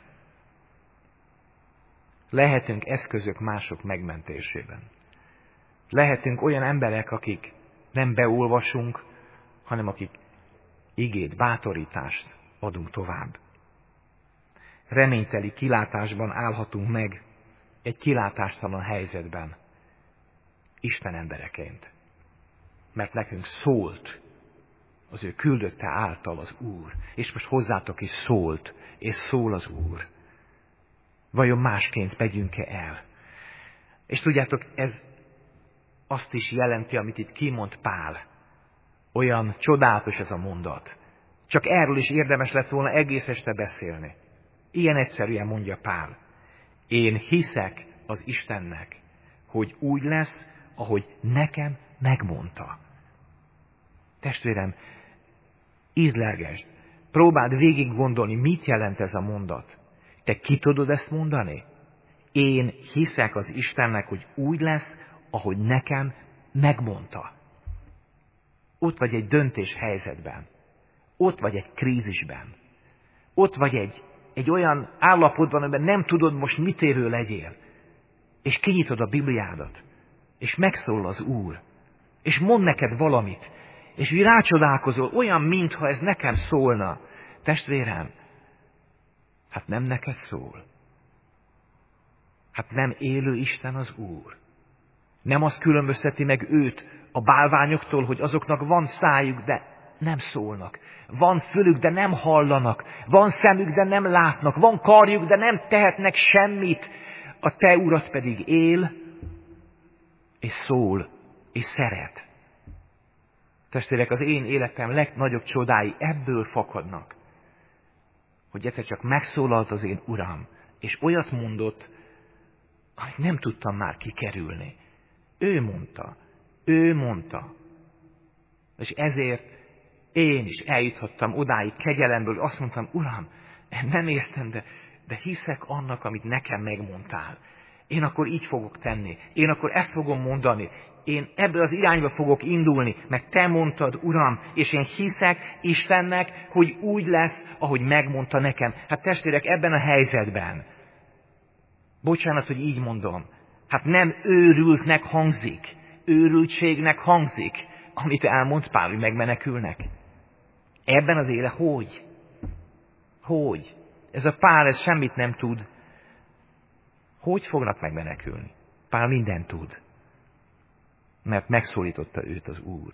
Lehetünk eszközök mások megmentésében. Lehetünk olyan emberek, akik nem beolvasunk, hanem akik igét, bátorítást adunk tovább. Reményteli kilátásban állhatunk meg egy kilátástalan helyzetben, Isten embereként. Mert nekünk szólt az ő küldötte által az Úr. És most hozzátok is szólt, és szól az Úr. Vajon másként megyünk-e el? És tudjátok, ez azt is jelenti, amit itt kimond Pál. Olyan csodálatos ez a mondat. Csak erről is érdemes lett volna egész este beszélni. Ilyen egyszerűen mondja Pál. Én hiszek az Istennek, hogy úgy lesz, ahogy nekem megmondta. Testvérem, ízlelgesd, próbáld végig gondolni, mit jelent ez a mondat. Te ki tudod ezt mondani? Én hiszek az Istennek, hogy úgy lesz, ahogy nekem megmondta. Ott vagy egy döntés helyzetben. Ott vagy egy krízisben. Ott vagy egy, egy olyan állapotban, amiben nem tudod most mit érő legyél. És kinyitod a Bibliádat. És megszól az Úr. És mond neked valamit. És úgy rácsodálkozol, olyan, mintha ez nekem szólna. Testvérem, hát nem neked szól. Hát nem élő Isten az Úr. Nem az különbözteti meg őt a bálványoktól, hogy azoknak van szájuk, de nem szólnak. Van fülük, de nem hallanak. Van szemük, de nem látnak. Van karjuk, de nem tehetnek semmit. A te Urat pedig él, és szól, és szeret. Testvérek, az én életem legnagyobb csodái ebből fakadnak. Hogy egyszer csak megszólalt az én Uram, és olyat mondott, amit nem tudtam már kikerülni. Ő mondta, ő mondta. És ezért én is eljuthattam odáig kegyelemből, azt mondtam, Uram, nem értem, de, de hiszek annak, amit nekem megmondtál. Én akkor így fogok tenni. Én akkor ezt fogom mondani. Én ebből az irányba fogok indulni, mert te mondtad, Uram, és én hiszek Istennek, hogy úgy lesz, ahogy megmondta nekem. Hát testvérek, ebben a helyzetben, bocsánat, hogy így mondom, hát nem őrültnek hangzik, őrültségnek hangzik, amit elmond Pál, hogy megmenekülnek. Ebben az éle hogy? Hogy? Ez a Pál, ez semmit nem tud. Hogy fognak megmenekülni? Pál mindent tud. Mert megszólította őt az Úr.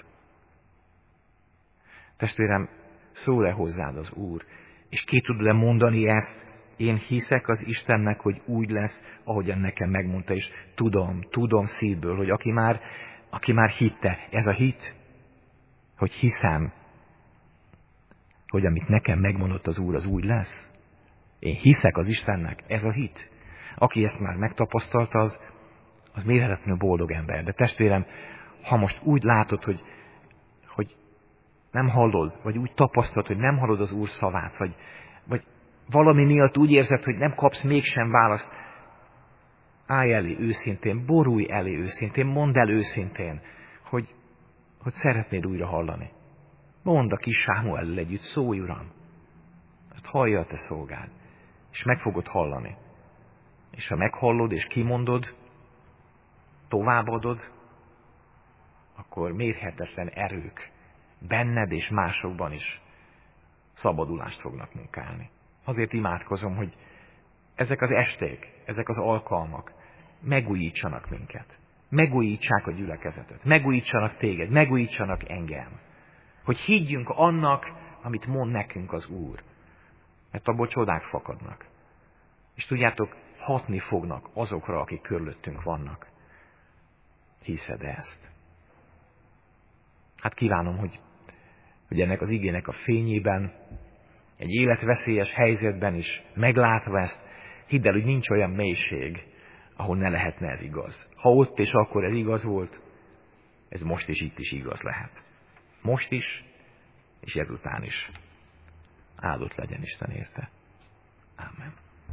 Testvérem, szól-e hozzád az Úr? És ki tud-e mondani ezt? Én hiszek az Istennek, hogy úgy lesz, ahogyan nekem megmondta, és tudom, tudom szívből, hogy aki már, aki már hitte, ez a hit, hogy hiszem, hogy amit nekem megmondott az Úr, az úgy lesz. Én hiszek az Istennek, ez a hit. Aki ezt már megtapasztalta, az, az mérhetetlenül boldog ember. De testvérem, ha most úgy látod, hogy, hogy nem hallod, vagy úgy tapasztalod, hogy nem hallod az Úr szavát, vagy, vagy valami miatt úgy érzed, hogy nem kapsz mégsem választ, állj elé őszintén, borulj elé őszintén, mondd el őszintén, hogy, hogy szeretnéd újra hallani. Mondd a kis Sámuellel együtt, szólj, Uram, ezt hallja a te szolgád, és meg fogod hallani. És ha meghallod, és kimondod, továbbadod, akkor mérhetetlen erők benned és másokban is szabadulást fognak munkálni. Azért imádkozom, hogy ezek az esték, ezek az alkalmak megújítsanak minket. Megújítsák a gyülekezetet, megújítsanak téged, megújítsanak engem. Hogy higgyünk annak, amit mond nekünk az Úr. Mert abból csodák fakadnak. És tudjátok, hatni fognak azokra, akik körülöttünk vannak. Hiszed ezt? Hát kívánom, hogy, hogy ennek az igének a fényében, egy életveszélyes helyzetben is meglátva ezt, hidd el, hogy nincs olyan mélység, ahol ne lehetne ez igaz. Ha ott és akkor ez igaz volt, ez most is itt is igaz lehet. Most is, és ezután is. Áldott legyen Isten érte. Ámen.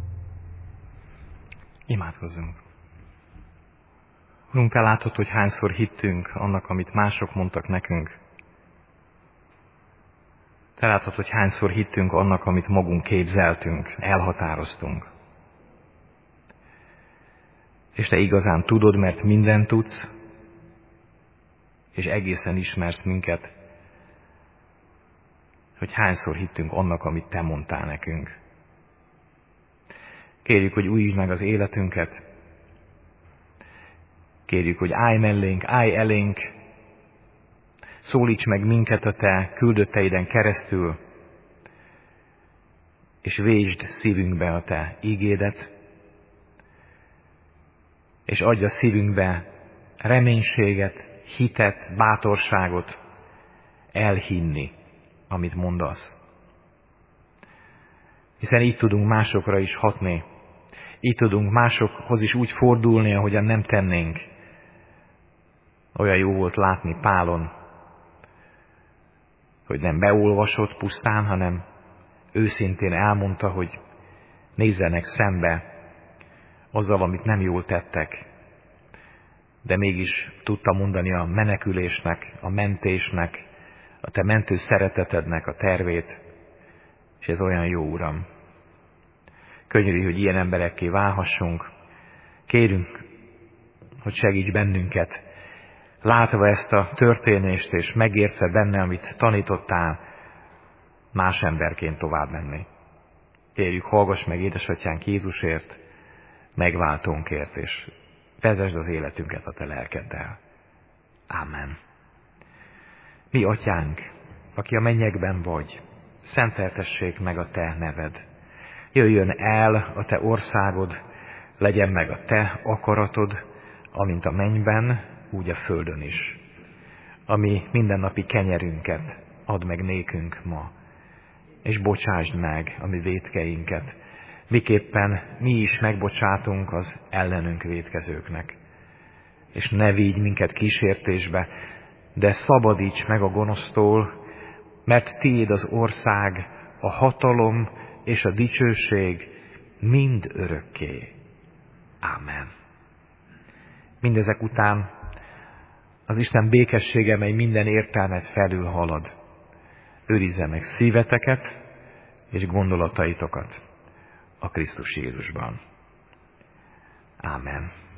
Imádkozzunk. Urunk, te látod, hogy hányszor hittünk annak, amit mások mondtak nekünk. Te látod, hogy hányszor hittünk annak, amit magunk képzeltünk, elhatároztunk. És te igazán tudod, mert mindent tudsz, és egészen ismersz minket, hogy hányszor hittünk annak, amit te mondtál nekünk. Kérjük, hogy újítsd meg az életünket. Kérjük, hogy állj mellénk, állj elénk, szólíts meg minket a te küldötteiden keresztül, és vétsd szívünkbe a te ígédet, és adj a szívünkbe reménységet, hitet, bátorságot elhinni, amit mondasz. Hiszen így tudunk másokra is hatni, így tudunk másokhoz is úgy fordulni, ahogyan nem tennénk. Olyan jó volt látni Pálon, hogy nem beolvasott pusztán, hanem őszintén elmondta, hogy nézzenek szembe azzal, amit nem jól tettek, de mégis tudta mondani a menekülésnek, a mentésnek, a te mentő szeretetednek a tervét, és ez olyan jó, Uram. Könyörülj, hogy ilyen emberekké válhassunk. Kérünk, hogy segíts bennünket, látva ezt a történést, és megértve benne, amit tanítottál, más emberként tovább menni. Kérjük, hallgass meg édesatyánk Jézusért, megváltónkért, és vezesd az életünket a te lelkeddel. Ámen. Mi, atyánk, aki a mennyekben vagy, szenteltessék meg a te neved. Jöjjön el a te országod, legyen meg a te akaratod, amint a mennyben, úgy a földön is. Ami mindennapi kenyerünket add meg nékünk ma, és bocsásd meg a mi vétkeinket, miképpen mi is megbocsátunk az ellenünk vétkezőknek. És ne vigy minket kísértésbe, de szabadíts meg a gonosztól, mert tiéd az ország, a hatalom és a dicsőség mind örökké. Ámen. Mindezek után az Isten békessége, mely minden értelmet felülhalad, őrizze meg szíveteket és gondolataitokat a Krisztus Jézusban. Ámen.